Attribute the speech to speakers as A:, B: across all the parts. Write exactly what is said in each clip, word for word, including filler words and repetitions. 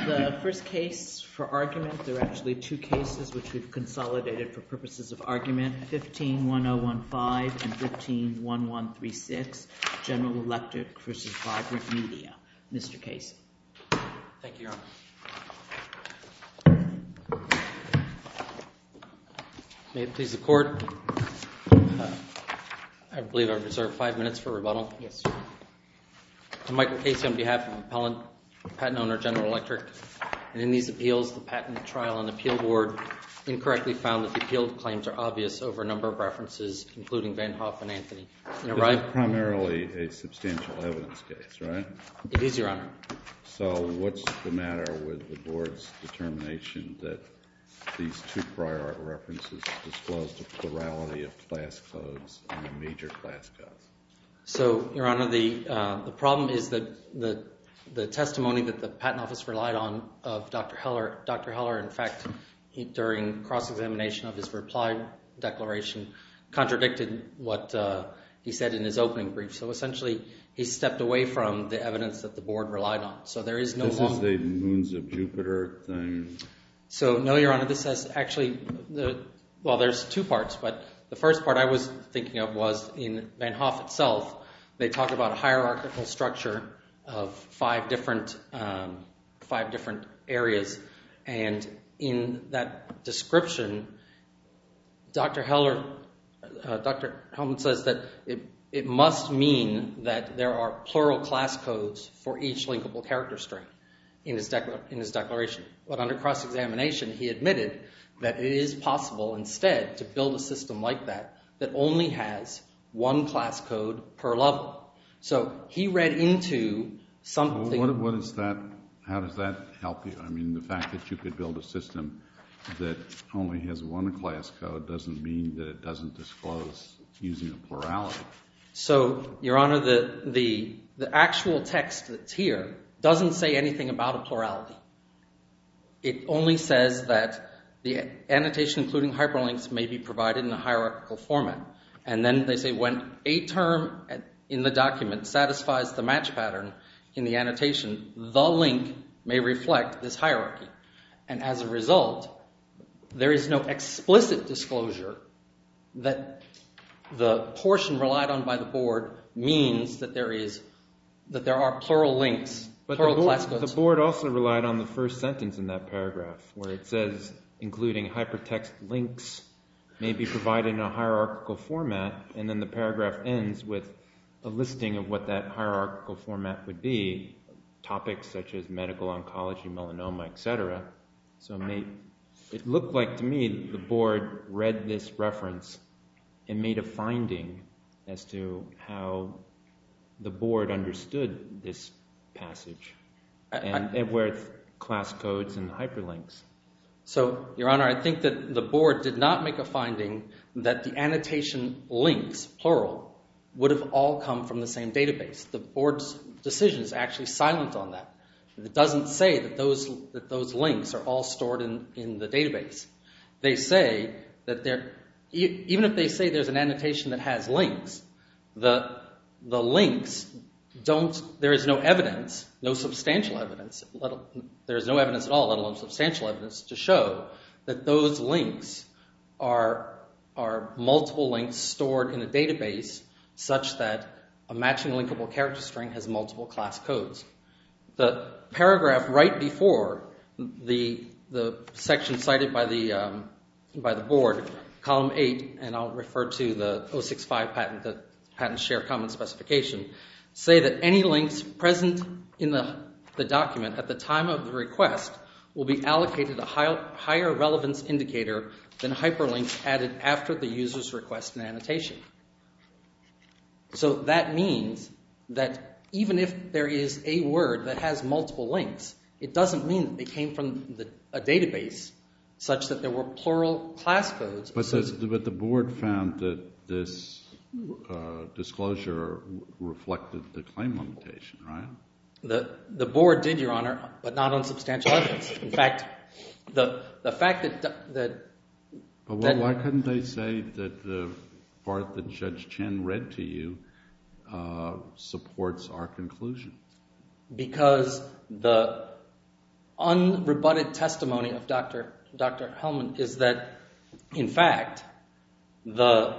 A: The first case for argument, there are actually two cases which we've consolidated for purposes of argument, fifteen one oh one five and fifteen one one three six, General Electric versus Vibrant Media. Mister Casey.
B: Thank you, Your Honor. May it please the Court, uh, I believe I've reserved five minutes for rebuttal.
A: Yes.
B: I'm Michael Casey on behalf of Appellant Patent Owner General Electric, and in these appeals, the Patent Trial and Appeal Board incorrectly found that the appealed claims are obvious over a number of references, including Van Hoff and Anthony.
C: This is primarily a substantial evidence case, right?
B: It is, Your Honor.
C: So what's the matter with the Board's determination that these two prior art references disclosed a plurality of class codes and a major class codes?
B: So, Your Honor, the uh, the problem is that the the testimony that the Patent Office relied on of Doctor Heller, Doctor Heller, in fact, he, during cross-examination of his reply declaration, contradicted what uh, he said in his opening brief. So essentially, he stepped away from the evidence that the Board relied on. So there is no
C: This
B: longer...
C: is the Moons of Jupiter thing?
B: So, no, Your Honor, this has actually... the well, there's two parts, but the first part I was thinking of was in Van Hoff itself. They talk about a hierarchical structure of five different um, five different areas, and in that description, Doctor Heller, uh, Doctor Hellman says that it it must mean that there are plural class codes for each linkable character string in his decla- in his declaration. But under cross-examination, he admitted that it is possible instead to build a system like that that only has one class code per level. So he read into something...
C: Well, what, what is that? How does that help you? I mean, the fact that you could build a system that only has one class code doesn't mean that it doesn't disclose using a plurality.
B: So, Your Honor, the, the, the actual text that's here doesn't say anything about a plurality. It only says that the annotation, including hyperlinks, may be provided in a hierarchical format. And then they say when a term in the document satisfies the match pattern in the annotation, the link may reflect this hierarchy. And as a result, there is no explicit disclosure that the portion relied on by the Board means that there is that there are plural links,
D: but
B: plural
D: the board,
B: class codes.
D: The Board also relied on the first sentence in that paragraph where it says, including hypertext links may be provided in a hierarchical format, and then the paragraph ends with a listing of what that hierarchical format would be, topics such as medical oncology, melanoma, et cetera. So it, may, it looked like to me the Board read this reference and made a finding as to how the Board understood this passage and, and where class codes and hyperlinks.
B: So, Your Honor, I think that the Board did not make a finding that the annotation links, plural, would have all come from the same database. The Board's decision is actually silent on that. It doesn't say that those that those links are all stored in, in the database. They say that they're, even if they say there's an annotation that has links, the the links don't, there is no evidence, no substantial evidence, let, there is no evidence at all, let alone substantial evidence, to show that those links are are multiple links stored in a database such that a matching linkable character string has multiple class codes. The paragraph right before the the section cited by the um, by the Board, column eight, and I'll refer to the oh six five patent, the patent share common specification, say that any links present in the the document at the time of the request will be allocated a high, higher relevance indicator than hyperlinks added after the user's request and annotation. So that means that even if there is a word that has multiple links, it doesn't mean that they came from the, a database such that there were plural class codes.
C: But the, but the Board found that this uh, disclosure reflected the claim limitation, right?
B: The the Board did, Your Honor, but not on substantial evidence. In fact, the the fact that that.
C: But well, why couldn't they say that the part that Judge Chen read to you uh, supports our conclusion?
B: Because the unrebutted testimony of Doctor Doctor Hellman is that, in fact, the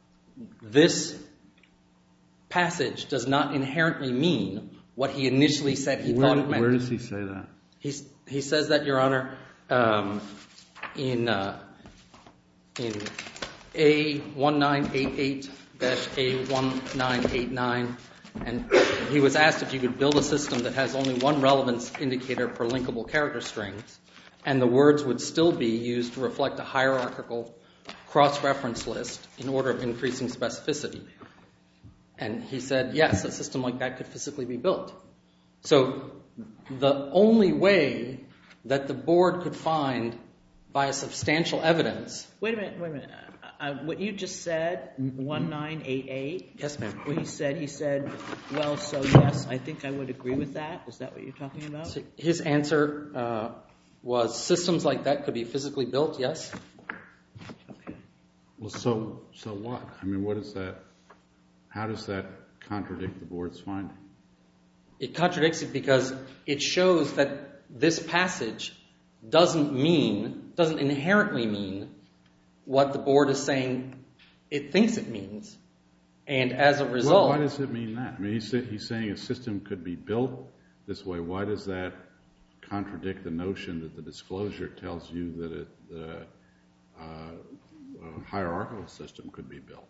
B: this passage does not inherently mean what he initially said he
C: where,
B: thought it meant.
C: Where does he say that?
B: He's, he says that, Your Honor, um, in uh, in A one nine eight eight dash A one nine eight nine, and he was asked if you could build a system that has only one relevance indicator per linkable character strings, and the words would still be used to reflect a hierarchical cross-reference list in order of increasing specificity. And he said, yes, a system like that could physically be built. So the only way that the board could find by substantial evidence...
A: Wait a minute, wait a minute. Uh, what you just said, one nine eight eight?
B: Yes, ma'am.
A: What he said, he said, well, so yes, I think I would agree with that. Is that what you're talking about?
B: So his answer uh, was systems like that could be physically built, yes.
A: Okay.
C: Well, so so what? I mean, what is that? How does that contradict the board's finding?
B: It contradicts it because it shows that this passage doesn't mean, doesn't inherently mean what the board is saying it thinks it means. And as a result...
C: Well, why does it mean that? I mean, he's, he's saying a system could be built this way. Why does that contradict the notion that the disclosure tells you that it, the uh, a hierarchical system could be built?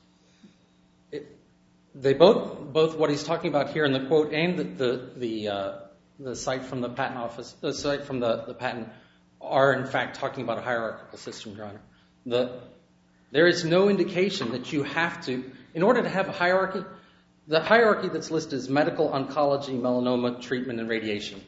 B: It, they both, both what he's talking about here in the quote and the the the, uh, the site from the patent office, the site from the, the patent, are in fact talking about a hierarchical system, Your Honor. The, there is no indication that you have to, in order to have a hierarchy, the hierarchy that's listed is medical, oncology, melanoma, treatment, and radiation.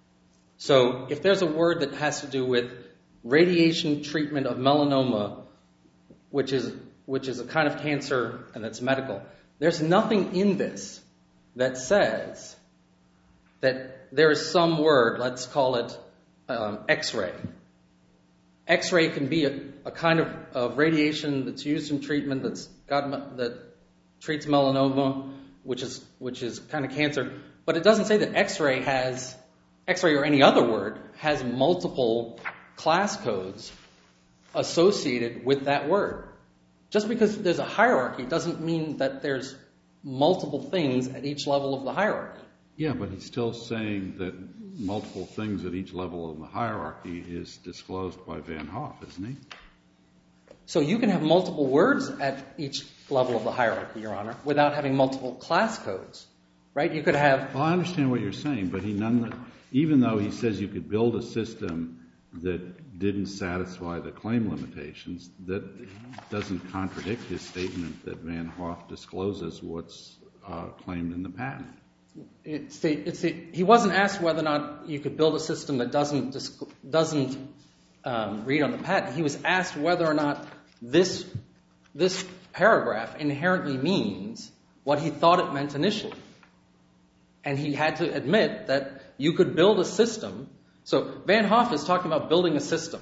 B: So if there's a word that has to do with radiation treatment of melanoma, which is which is a kind of cancer and that's medical, there's nothing in this that says that there is some word, let's call it um, X-ray. X-ray can be a, a kind of, of radiation that's used in treatment that's got, that treats melanoma, which is which is kind of cancer, but it doesn't say that X-ray has, X-ray or any other word, has multiple class codes associated with that word. Just because there's a hierarchy doesn't mean that there's multiple things at each level of the hierarchy.
C: Yeah, but he's still saying that multiple things at each level of the hierarchy is disclosed by Van Hoff, isn't he?
B: So you can have multiple words at each level of the hierarchy, Your Honor, without having multiple class codes, right? You could have...
C: Well, I understand what you're saying, but he none, even though he says you could build a system that didn't satisfy the claim limitations, that doesn't contradict his statement that Van Hoff discloses what's uh, claimed in the patent.
B: It's the, it's the, he wasn't asked whether or not you could build a system that doesn't doesn't um, read on the patent. He was asked whether or not this this paragraph inherently means what he thought it meant initially. And he had to admit that you could build a system. So Van Hoff is talking about building a system.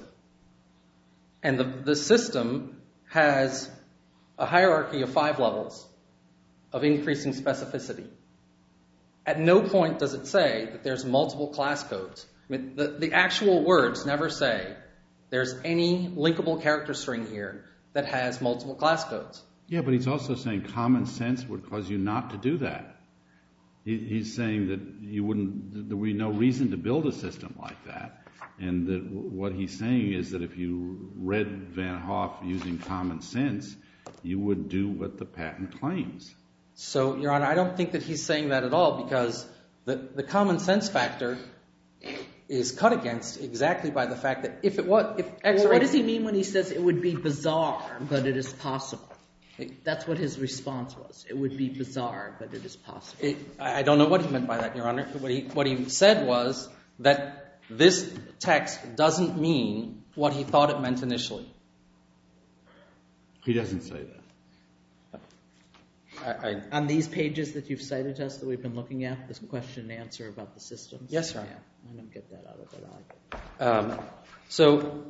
B: And the, the system has a hierarchy of five levels of increasing specificity. At no point does it say that there's multiple class codes. I mean, the, the actual words never say there's any linkable character string here that has multiple class codes.
C: Yeah, but he's also saying common sense would cause you not to do that. He, he's saying that you wouldn't, there would be no reason to build a system like that. And that what he's saying is that if you read Van Hoff using common sense, you would do what the patent claims.
B: So, Your Honor, I don't think that he's saying that at all, because the, the common sense factor is cut against exactly by the fact that if it was, if X-ray...
A: Well, what does he mean when he says it would be bizarre, but it is possible? That's what his response was. It would be bizarre, but it is possible.
B: It, I don't know what he meant by that, Your Honor. What he, what he said was that this text doesn't mean what he thought it meant initially.
C: He doesn't say that.
B: I, I,
A: On these pages that you've cited to us that we've been looking at, this question and answer about the systems?
B: Yes, Your Honor.
A: Yeah, I don't get that out of it either.
B: Um, so...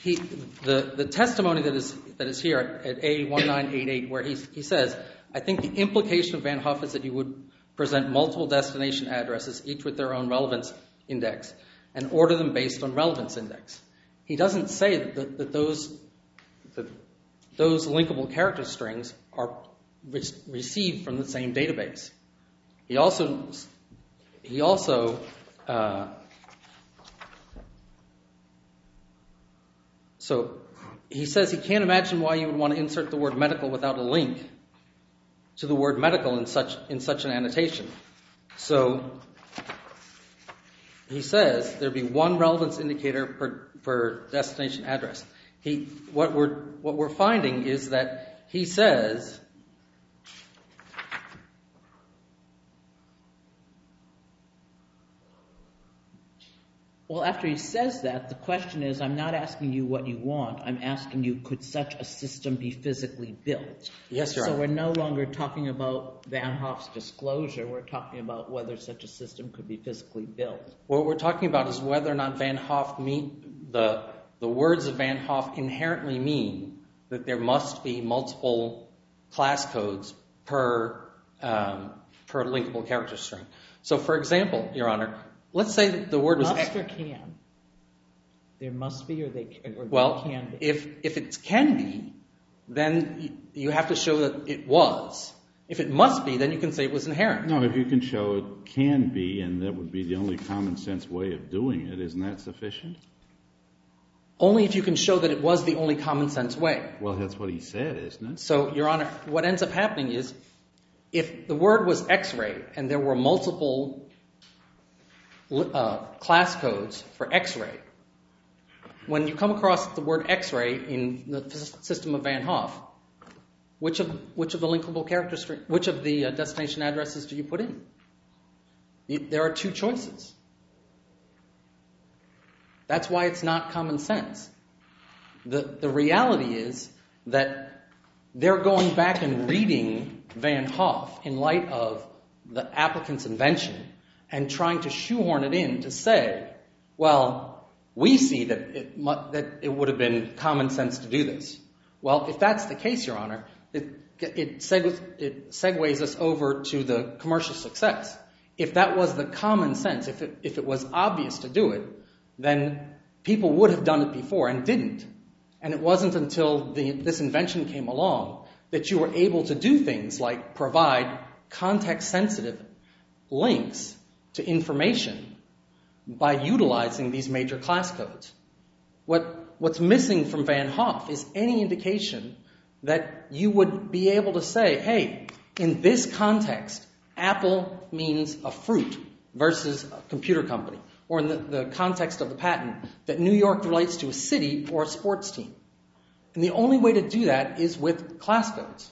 B: he, the, the testimony that is, that is here at A one nine eight eight, where he, he says, I think the implication of Van Hoff is that you would present multiple destination addresses, each with their own relevance index, and order them based on relevance index. He doesn't say that, that those that those linkable character strings are re- received from the same database. He also he also uh, so he says he can't imagine why you would want to insert the word medical without a link to the word medical in such in such an annotation. So he says there'd be one relevance indicator per, per destination address. He what we're what we're finding is that he says
A: Well, after he says that, the question is, I'm not asking you what you want. I'm asking you, could such a system be physically built?
B: Yes, Your
A: So
B: Honor.
A: we're no longer talking about Van Hoff's disclosure. We're talking about whether such a system could be physically built.
B: What we're talking about is whether or not Van Hoff mean the the words of Van Hoff inherently mean that there must be multiple class codes per um, per linkable character string. So, for example, Your Honor, let's say that the word was
A: Must or can? There must be, or they or
B: well.
A: they can be.
B: If if it can be, then you have to show that it was. If it must be, then you can say it was inherent.
C: No, if you can show it can be, and that would be the only common sense way of doing it, isn't that sufficient?
B: Only if you can show that it was the only common sense way.
C: Well, that's what he said, isn't it?
B: So, Your Honor, what ends up happening is if the word was X-ray and there were multiple uh, class codes for X-ray, when you come across the word X-ray in the system of Van Hoff, which of which of the linkable character string, which of the uh, destination addresses do you put in? You, there are two choices. That's why it's not common sense. The the reality is that they're going back and reading Van Hoff in light of the applicant's invention and trying to shoehorn it in to say, well, we see that it mu- that it would have been common sense to do this. Well, if that's the case, Your Honor, it it segues, it segues us over to the commercial success. If that was the common sense, if it if it was obvious to do it, then people would have done it before and didn't. And it wasn't until the, this invention came along that you were able to do things like provide context-sensitive links to information by utilizing these major class codes. What, what's missing from Van Hoff is any indication that you would be able to say, hey, in this context, Apple means a fruit versus a computer company. Or in the, the context of the patent, that New York relates to a city or a sports team. And the only way to do that is with class codes.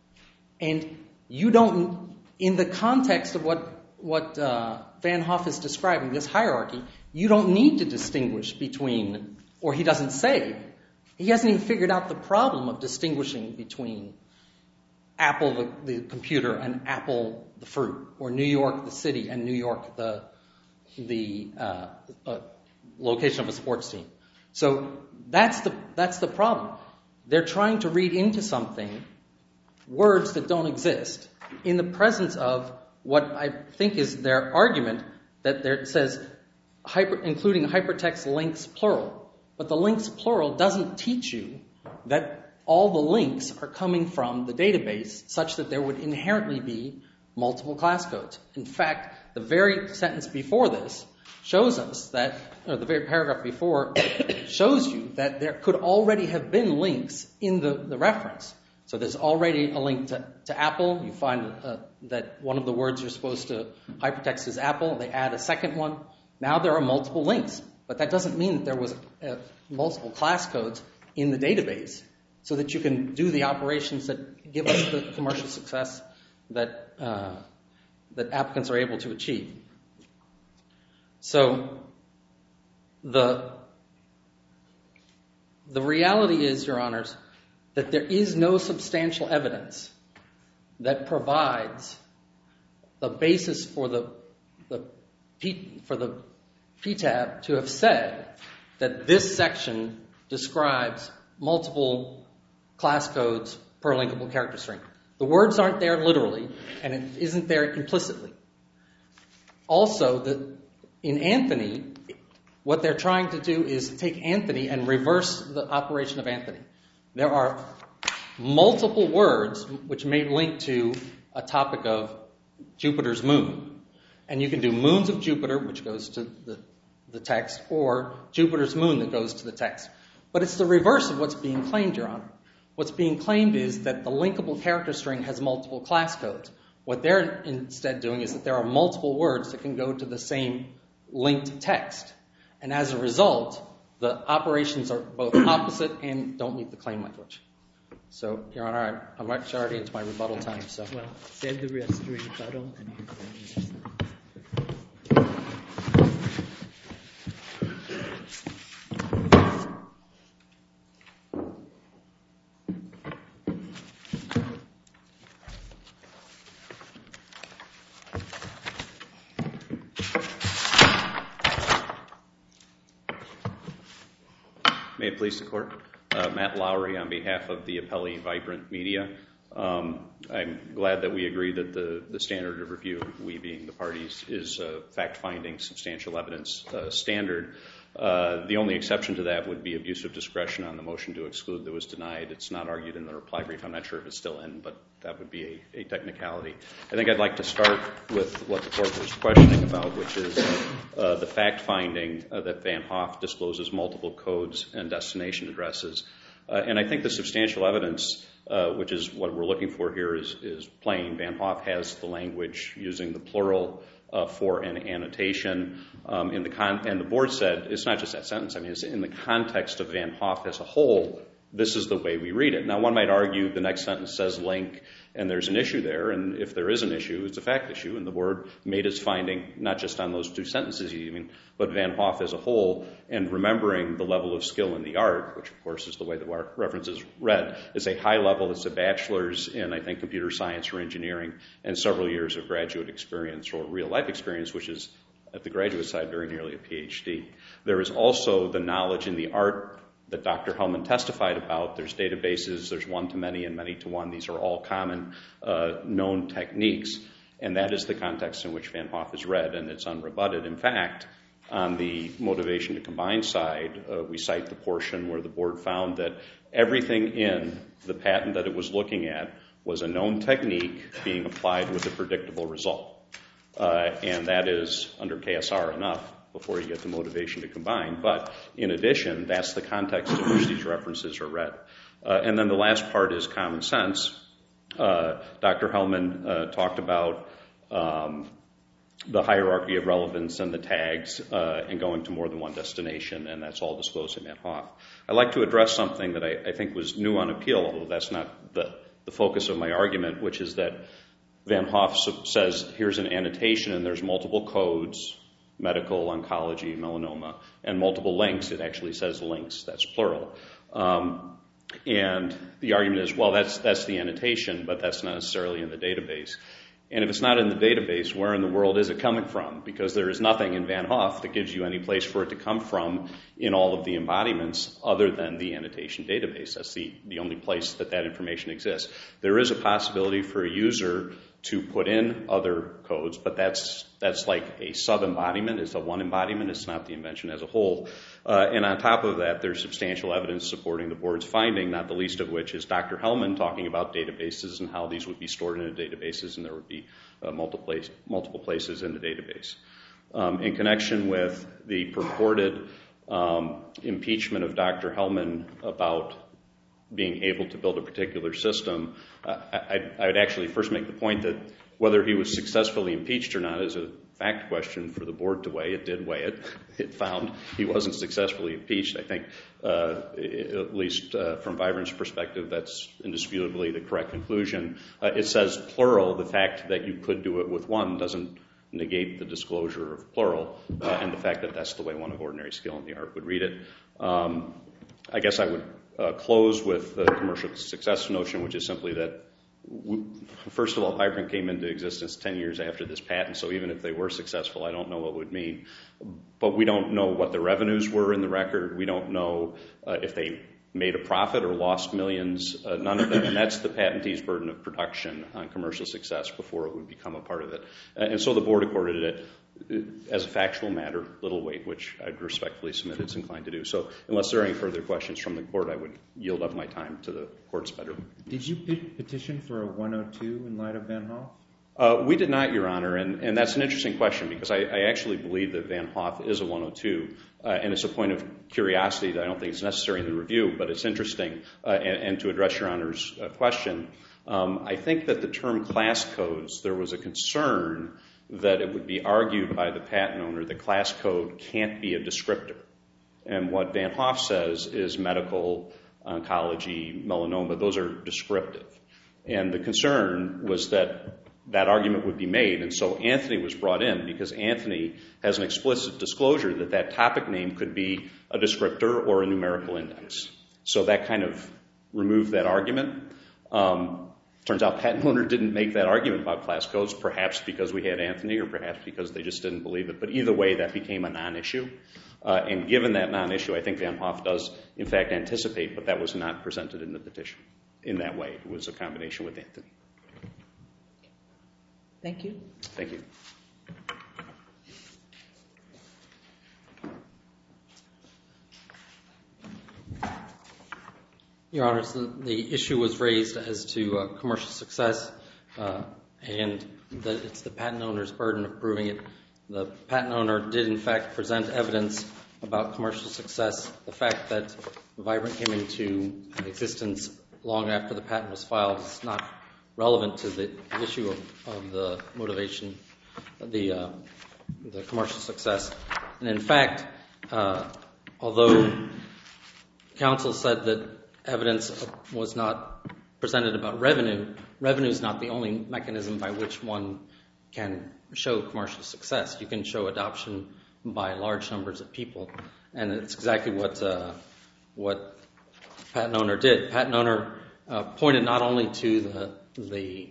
B: And you don't, in the context of what, what uh, Van Hoff is describing, this hierarchy, you don't need to distinguish between, or he doesn't say, he hasn't even figured out the problem of distinguishing between Apple, the, the computer, and Apple, the fruit, or New York, the city, and New York, the the uh, uh, location of a sports team. So that's the that's the problem. They're trying to read into something words that don't exist in the presence of what I think is their argument that there it says hyper, including hypertext links plural. But the links plural doesn't teach you that all the links are coming from the database such that there would inherently be multiple class codes. In fact, the very sentence before this shows us that, or the very paragraph before shows you that there could already have been links in the, the reference. So there's already a link to, to Apple. You find uh, that one of the words you're supposed to hypertext is Apple. They add a second one. Now there are multiple links. But that doesn't mean that there was uh, multiple class codes in the database so that you can do the operations that give us the commercial success that uh, that applicants are able to achieve. So the the reality is, Your Honors, that there is no substantial evidence that provides the basis for the the P, for the P TAB to have said that this section describes multiple class codes per linkable character string. The words aren't there literally, and it isn't there implicitly. Also, the, in Anthony, what they're trying to do is take Anthony and reverse the operation of Anthony. There are multiple words which may link to a topic of Jupiter's moon. And you can do moons of Jupiter, which goes to the, the text, or Jupiter's moon that goes to the text. But it's the reverse of what's being claimed, Your Honor. What's being claimed is that the linkable character string has multiple class codes. What they're instead doing is that there are multiple words that can go to the same linked text. And as a result, the operations are both opposite and don't meet the claim language. So, Your Honor, I'm actually already into my rebuttal time. So,
A: well, save the rest of your rebuttal. And
E: May it please the Court. Uh, Matt Lowry on behalf of the appellee Vibrant Media. Um, I'm glad that we agree that the, the standard of review, we being the parties, is a fact-finding, substantial evidence uh, standard. Uh, the only exception to that would be abuse of discretion on the motion to exclude that was denied. It's not argued in the reply brief. I'm not sure if it's still in, but that would be a, a technicality. I think I'd like to start with what the Court was questioning about, which is uh, the fact-finding uh, that Van Hoff discloses multiple codes and destination addresses. Uh, and I think the substantial evidence, uh, which is what we're looking for here, is, is plain. Van Hoff has the language using the plural uh, for an annotation. Um, in the con- and the Board said it's not just that sentence. I mean, it's in the context of Van Hoff as a whole, this is the way we read it. Now, one might argue the next sentence says link, and there's an issue there, and if there is an issue, it's a fact issue, and the Board made its finding not just on those two sentences even, but Van Hoff as a whole, and remembering the level of skill in the art, which of course is the way the reference is read, is a high level. It's a bachelor's in, I think, computer science or engineering, and several years of graduate experience or real-life experience, which is, at the graduate side, very nearly a P H D. There is also the knowledge in the art that Doctor Hellman testified about. There's databases, there's one-to-many and many-to-one. These are all common uh, known techniques, and that is the context in which Van Hoff is read, and it's unrebutted. In fact, on the motivation to combine side, uh, we cite the portion where the Board found that everything in the patent that it was looking at was a known technique being applied with a predictable result. Uh, and that is, under K S R, enough before you get the motivation to combine. But in addition, that's the context in which these references are read. Uh, and then the last part is common sense. Uh, Doctor Hellman uh, talked about um, the hierarchy of relevance and the tags uh, and going to more than one destination, and that's all disclosed in Van Hoff. I'd like to address something that I, I think was new on appeal, although that's not the, the focus of my argument, which is that Van Hoff says here's an annotation and there's multiple codes, medical, oncology, melanoma, and multiple links. It actually says links, that's plural. Um, and the argument is, well, that's that's the annotation, but that's not necessarily in the database. And if it's not in the database, where in the world is it coming from? Because there is nothing in Van Hoff that gives you any place for it to come from in all of the embodiments other than the annotation database. That's the, the only place that that information exists. There is a possibility for a user to put in other codes, but that's that's like a sub-embodiment. It's a one embodiment. It's not the invention as a whole. Uh, and on top of that, there's substantial evidence supporting the Board's finding, not the least of which is Doctor Hellman talking about databases and how these would be stored in the databases, and there would be uh, multiple, place, multiple places in the database. Um, in connection with the purported um, impeachment of Doctor Hellman about being able to build a particular system, uh, I, I would actually first make the point that whether he was successfully impeached or not is a fact question for the Board to weigh. It did weigh it. It found he wasn't successfully impeached. I think, uh, at least uh, from Vibrant's perspective, that's indisputably the correct conclusion. Uh, it says plural. The fact that you could do it with one doesn't negate the disclosure of plural, uh, and the fact that that's the way one of ordinary skill in the art would read it. Um, I guess I would Uh, close with the commercial success notion, which is simply that first of all, Vibrant came into existence ten years after this patent, so even if they were successful, I don't know what it would mean. But we don't know what the revenues were in the record. We don't know uh, if they made a profit or lost millions, uh, none of that. And that's the patentee's burden of production on commercial success before it would become a part of it. Uh, and so the board accorded it as a factual matter, little weight, which I'd respectfully submit it's inclined to do. So unless there are any further questions from the court, I would yield up my time to the court's better.
D: Did you petition for a one oh two in light of Van Hoff?
E: Uh, we did not, Your Honor, and, and that's an interesting question because I, I actually believe that Van Hoff is a one oh two, uh, and it's a point of curiosity that I don't think is necessary in the review, but it's interesting. Uh, and, and to address Your Honor's uh, question, um, I think that the term class codes, there was a concern that it would be argued by the patent owner that class code can't be a descriptor. And what Van Hoff says is medical, oncology, melanoma, those are descriptive. And the concern was that that argument would be made, and so Anthony was brought in because Anthony has an explicit disclosure that that topic name could be a descriptor or a numerical index. So that kind of removed that argument. Um, turns out patent owner didn't make that argument about class codes, perhaps because we had Anthony or perhaps because they just didn't believe it. But either way, that became a non-issue. Uh, and given that non-issue, I think Van Hoff does, in fact, anticipate, but that was not presented in the petition in that way. It was a combination with Anthony.
A: Thank you.
E: Thank you.
B: Your Honors, the, the issue was raised as to uh, commercial success, uh, and that it's the patent owner's burden of proving it. The patent owner did, in fact, present evidence about commercial success. The fact that Vibrant came into existence long after the patent was filed is not relevant to the issue of, of the motivation, the uh, the commercial success. And in fact, uh, although counsel said that evidence was not presented about revenue, revenue is not the only mechanism by which one can show commercial success. You can show adoption by large numbers of people, and it's exactly what uh, what patent owner did. Patent owner uh, pointed not only to the the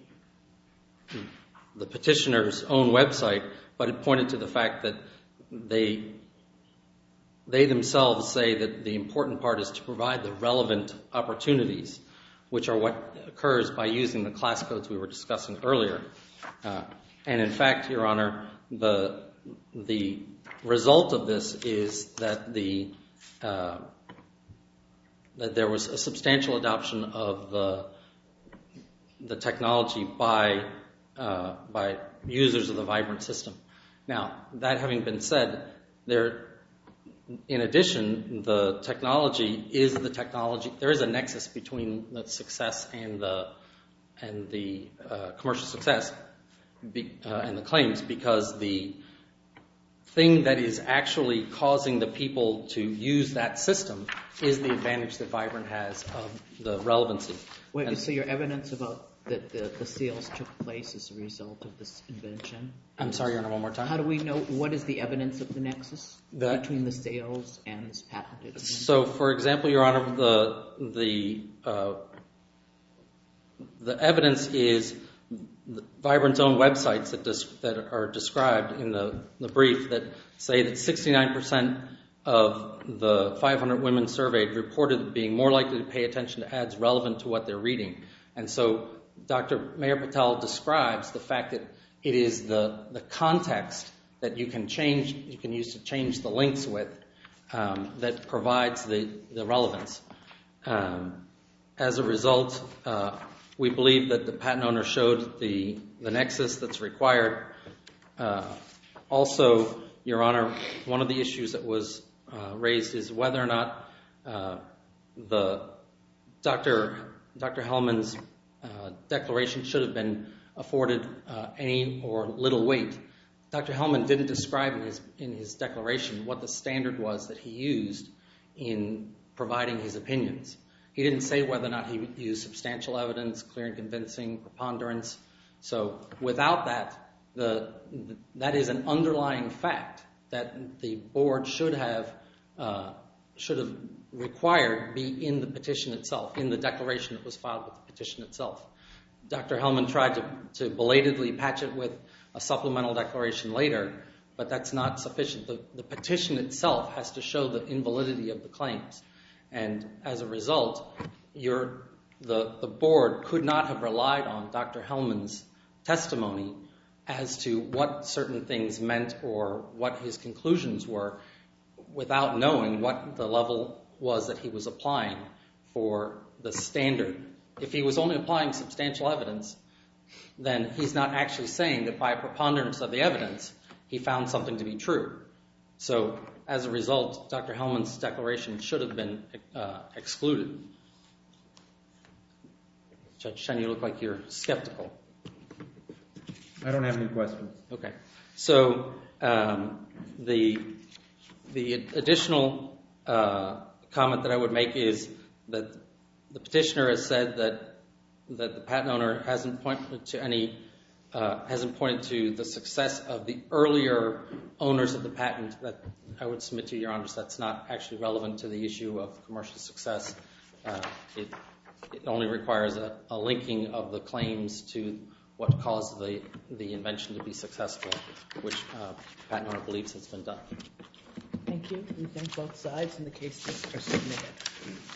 B: the petitioner's own website, but it pointed to the fact that they they themselves say that the important part is to provide the relevant opportunities, which are what occurs by using the class codes we were discussing earlier. Uh, and in fact, Your Honor, the the result of this is that the uh, that there was a substantial adoption of the the technology by uh, by users of the Vibrant system. Now, that having been said, there, in addition, the technology is the technology. There is a nexus between the success and the and the uh, commercial success be, uh, and the claims, because the thing that is actually causing the people to use that system is the advantage that Vibrant has of the relevancy.
A: Wait,
B: and,
A: so your evidence about that the, the sales took place as a result of this invention?
B: I'm sorry, Your Honor, one more time.
A: How do we know what is the evidence of the nexus
B: That,
A: between the sales and this patented invention?
B: So, for example, Your Honor, the the uh, the evidence is Vibrant's own websites that dis- that are described in the, the brief that say that sixty-nine percent of the five hundred women surveyed reported being more likely to pay attention to ads relevant to what they're reading. And so Doctor Mayor Patel describes the fact that it is the, the context that you can change, you can use to change the links with, um, that provides the, the relevance. Um, as a result, uh, we believe that the patent owner showed the, the nexus that's required. Uh, also, Your Honor, one of the issues that was uh, raised is whether or not uh, the Doctor Doctor Hellman's uh, declaration should have been afforded uh, any or little weight. Doctor Hellman didn't describe in his in his declaration what the standard was that he used in providing his opinions. He didn't say whether or not he would use substantial evidence, clear and convincing, preponderance. So without that, the, the that is an underlying fact that the board should have uh, should have required be in the petition itself, in the declaration that was filed with the petition itself. Doctor Hellman tried to, to belatedly patch it with a supplemental declaration later, but that's not sufficient. The, the petition itself has to show the invalidity of the claims. And as a result, you're, the, the board could not have relied on Doctor Hellman's testimony as to what certain things meant or what his conclusions were without knowing what the level was that he was applying for the standard. If he was only applying substantial evidence, then he's not actually saying that by a preponderance of the evidence, he found something to be true. So as a result, Doctor Hellman's declaration should have been uh, excluded. Judge Chen, you look like you're skeptical.
D: I don't have any questions.
B: Okay. So um, the the additional uh, comment that I would make is that the petitioner has said that that the patent owner hasn't pointed to any uh, hasn't pointed to the success of the earlier owners of the patent. That I would submit to Your Honors, that's not actually relevant to the issue of commercial success. Uh, it it only requires a, a linking of the claims to what caused the the invention to be successful, which uh, patent owner believes has been done.
A: Thank you. We thank both sides, and the cases are submitted.